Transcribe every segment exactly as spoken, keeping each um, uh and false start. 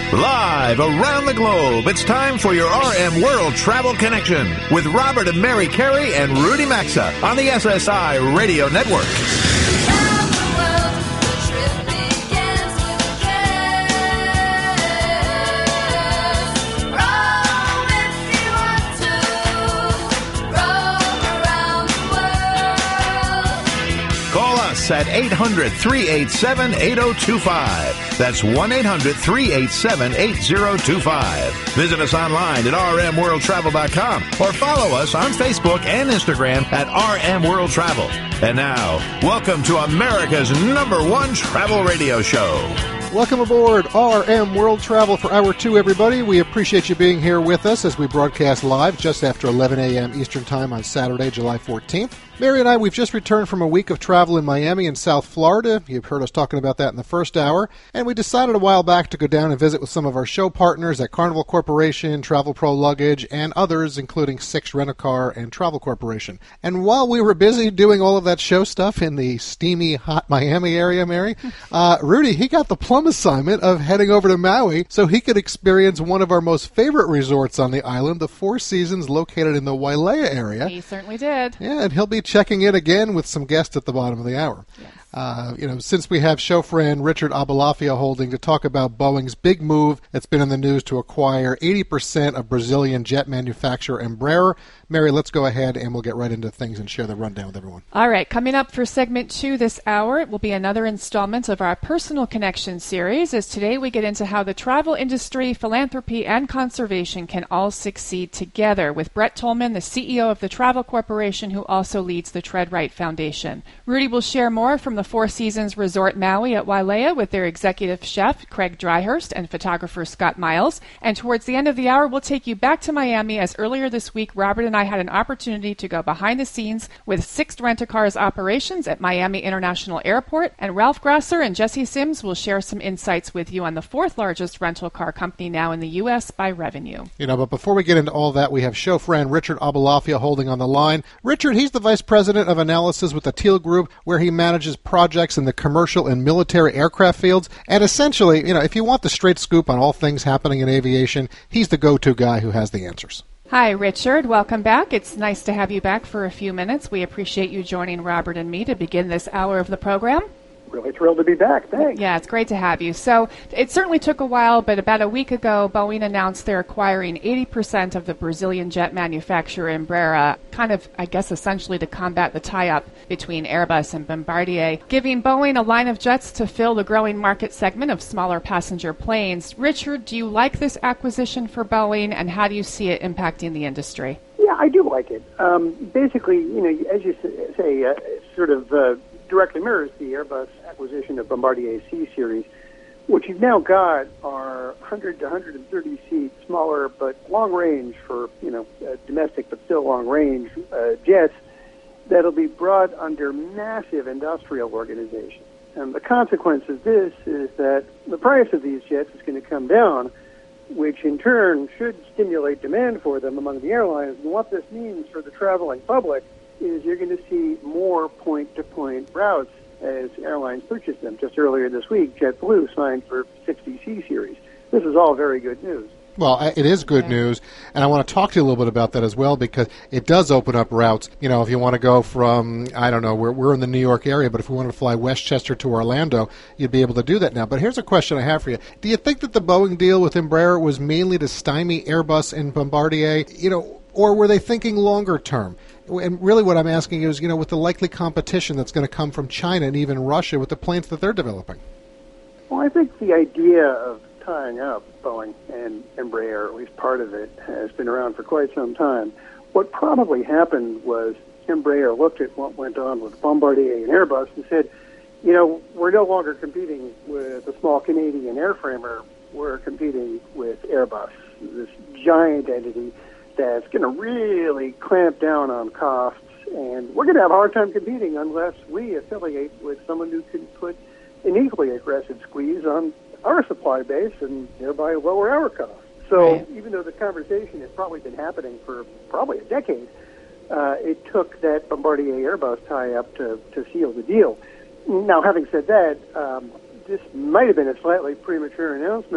Live around the globe, it's time for your R M World Travel Connection with Robert and Mary Carey and Rudy Maxa on the S S I Radio Network. At eight hundred, three eight seven, eight oh two five. That's one eight hundred, three eight seven, eight oh two five. Visit us online at r m world travel dot com or follow us on Facebook and Instagram at R M World Travel. And now, welcome to America's number one travel radio show. Welcome aboard R M World Travel for Hour two, everybody. We appreciate you being here with us as we broadcast live just after eleven a.m. Eastern Time on Saturday, July fourteenth. Mary and I, we've just returned from a week of travel in Miami and South Florida. You've heard us talking about that in the first hour. And we decided a while back to go down and visit with some of our show partners at Carnival Corporation, Travel Pro Luggage, and others, including Six Rent-A-Car and Travel Corporation. And while we were busy doing all of that show stuff in the steamy, hot Miami area, Mary, uh, Rudy, he got the plum assignment of heading over to Maui so he could experience one of our most favorite resorts on the island, the Four Seasons, located in the Wailea area. He certainly did. Yeah, and he'll be checking in again with some guests at the bottom of the hour. Yes. Uh, you know, since we have show friend Richard Abalafia holding to talk about Boeing's big move that's been in the news to acquire eighty percent of Brazilian jet manufacturer Embraer. Mary, let's go ahead and we'll get right into things and share the rundown with everyone. All right, coming up for segment two this hour, it will be another installment of our Personal Connection series, as today we get into how the travel industry, philanthropy, and conservation can all succeed together with Brett Tolman, the C E O of the Travel Corporation, who also leads the Tread Right Foundation. Rudy will share more from the Four Seasons Resort Maui at Wailea with their executive chef, Craig Dryhurst, and photographer Scott Miles. And towards the end of the hour, we'll take you back to Miami, as earlier this week, Robert and I had an opportunity to go behind the scenes with Six Rent-A-Car's operations at Miami International Airport, and Ralph Grasser and Jesse Sims will share some insights with you on the fourth largest rental car company now in the U S by revenue. You know, but before we get into all that, we have show friend Richard Abalafia holding on the line. Richard, he's the Vice President of Analysis with the Teal Group, where he manages projects in the commercial and military aircraft fields. And essentially, you know, if you want the straight scoop on all things happening in aviation, he's the go-to guy who has the answers. Hi, Richard. Welcome back. It's nice to have you back for a few minutes. We appreciate you joining Robert and me to begin this hour of the program. Really thrilled to be back. Thanks. Yeah, it's great to have you. So it certainly took a while, but about a week ago, Boeing announced they're acquiring eighty percent of the Brazilian jet manufacturer Embraer, kind of, I guess, essentially to combat the tie-up between Airbus and Bombardier, giving Boeing a line of jets to fill the growing market segment of smaller passenger planes. Richard, do you like this acquisition for Boeing, and how do you see it impacting the industry? Yeah, I do like it. Um, basically, you know, as you say, uh, sort of uh, directly mirrors the Airbus acquisition of Bombardier C-Series. What you've now got are one hundred to one hundred thirty seat, smaller but long range for, you know, uh, domestic but still long range uh, jets that'll be brought under massive industrial organization. And the consequence of this is that the price of these jets is going to come down, which in turn should stimulate demand for them among the airlines. And what this means for the traveling public is you're going to see more point-to-point routes as airlines purchase them. Just earlier this week, JetBlue signed for sixty C-Series. This is all very good news. Well, it is good yeah. news, and I want to talk to you a little bit about that as well, because it does open up routes. You know, if you want to go from, I don't know, we're, we're in the New York area, but if we want to fly Westchester to Orlando, you'd be able to do that now. But here's a question I have for you. Do you think that the Boeing deal with Embraer was mainly to stymie Airbus and Bombardier, you know, or were they thinking longer term? And really what I'm asking is, you know, with the likely competition that's going to come from China and even Russia with the planes that they're developing. Well, I think the idea of tying up Boeing and Embraer, or at least part of it, has been around for quite some time. What probably happened was Embraer looked at what went on with Bombardier and Airbus and said, you know, we're no longer competing with a small Canadian airframer. We're competing with Airbus, this giant entity that's going to really clamp down on costs, and we're going to have a hard time competing unless we affiliate with someone who can put an equally aggressive squeeze on our supply base and thereby lower our costs. So right. even though the conversation has probably been happening for probably a decade, uh, it took that Bombardier-Airbus tie-up to, to seal the deal. Now, having said that, um, this might have been a slightly premature announcement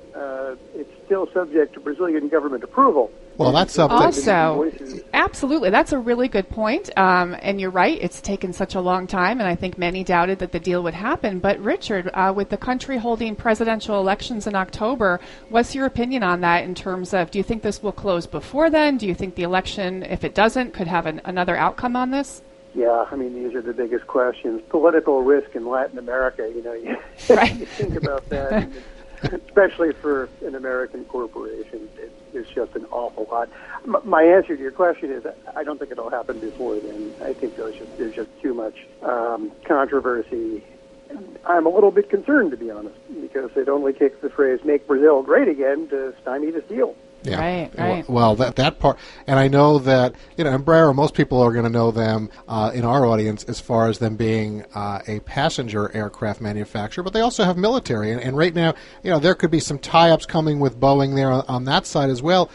uh, it's still subject to Brazilian government approval. Well, that's something. Also, absolutely, that's a really good point. Um, and you're right, it's taken such a long time, and I think many doubted that the deal would happen. But Richard, uh, with the country holding presidential elections in October, what's your opinion on that in terms of, do you think this will close before then? Do you think the election, if it doesn't, could have an, another outcome on this? Yeah, I mean, these are the biggest questions. Political risk in Latin America, you know, you, right. you think about that. And especially for an American corporation, it, it's just an awful lot. M- my answer to your question is I don't think it'll happen before then. I think there's just, there's just too much um, controversy. I'm a little bit concerned, to be honest, because it only takes the phrase "make Brazil great again" to stymie this deal. Yeah. Right, right. Well, that that part, and I know that, you know, Embraer, most people are going to know them uh, in our audience as far as them being uh, a passenger aircraft manufacturer, but they also have military, and, and right now, you know, there could be some tie-ups coming with Boeing there on, on that side as well.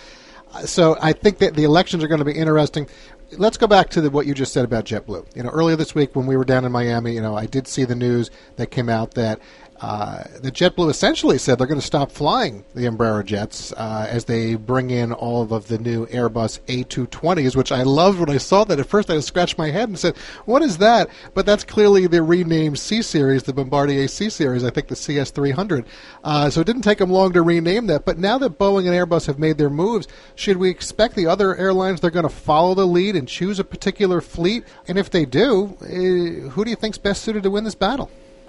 So I think that the elections are going to be interesting. Let's go back to the, what you just said about JetBlue. You know, earlier this week when we were down in Miami, you know, I did see the news that came out that Uh, the JetBlue essentially said they're going to stop flying the Embraer jets uh, as they bring in all of the new Airbus A two twenties, which I loved when I saw that. At first I scratched my head and said, what is that? But that's clearly the renamed C-Series, the Bombardier C-Series, I think the C S three hundred. Uh, so it didn't take them long to rename that. But now that Boeing and Airbus have made their moves, should we expect the other airlines, they're going to follow the lead and choose a particular fleet? And if they do, uh, who do you think's best suited to win this battle?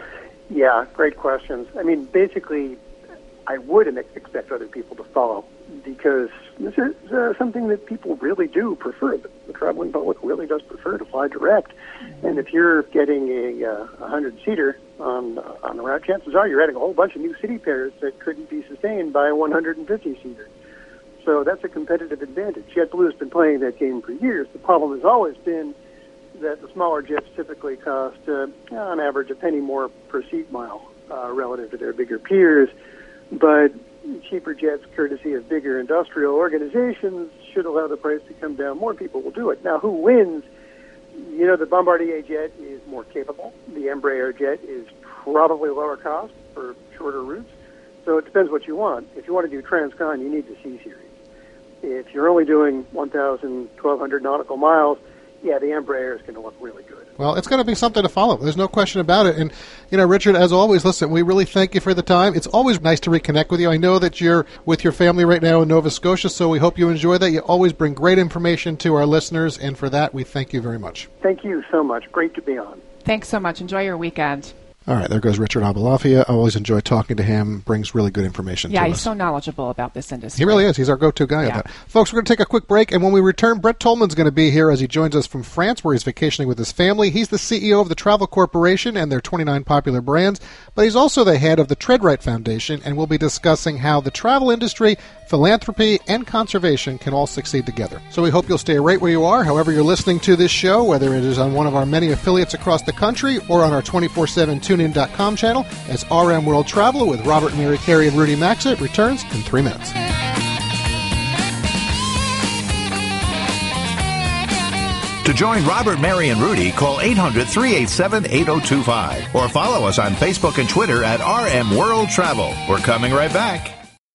Yeah, great questions. I mean, basically, I would expect other people to follow because this is uh, something that people really do prefer. The, the traveling public really does prefer to fly direct. And if you're getting a uh, one hundred-seater on, uh, on the route, chances are you're adding a whole bunch of new city pairs that couldn't be sustained by a one hundred fifty-seater. So that's a competitive advantage. JetBlue has been playing that game for years. The problem has always been that the smaller jets typically cost, uh, on average, a penny more per seat mile uh, relative to their bigger peers. But cheaper jets, courtesy of bigger industrial organizations, should allow the price to come down. More people will do it. Now, who wins? You know, the Bombardier jet is more capable. The Embraer jet is probably lower cost for shorter routes. So it depends what you want. If you want to do Transcon, you need the C-Series. If you're only doing one thousand, twelve hundred nautical miles, yeah, the Embraer is going to look really good. Well, it's going to be something to follow. There's no question about it. And, you know, Richard, as always, listen, we really thank you for the time. It's always nice to reconnect with you. I know that you're with your family right now in Nova Scotia, so we hope you enjoy that. You always bring great information to our listeners, and for that, we thank you very much. Thank you so much. Great to be on. Thanks so much. Enjoy your weekend. All right, there goes Richard Abalafia. I always enjoy talking to him. Brings really good information yeah, to us. Yeah, he's so knowledgeable about this industry. He really is. He's our go-to guy yeah. on that. Folks, we're going to take a quick break, and when we return, Brett Tolman's going to be here as he joins us from France, where he's vacationing with his family. He's the C E O of the Travel Corporation and their twenty-nine popular brands, but he's also the head of the Treadright Foundation, and we'll be discussing how the travel industry, philanthropy, and conservation can all succeed together. So we hope you'll stay right where you are, however you're listening to this show, whether it is on one of our many affiliates across the country or on our twenty-four seven tune in dot com channel, as R M World Traveler with Robert, Mary Carey, and Rudy Maxit returns in three minutes. To join Robert, Mary, and Rudy, call eight hundred, three eight seven, eight oh two five or follow us on Facebook and Twitter at R M World Travel. We're coming right back.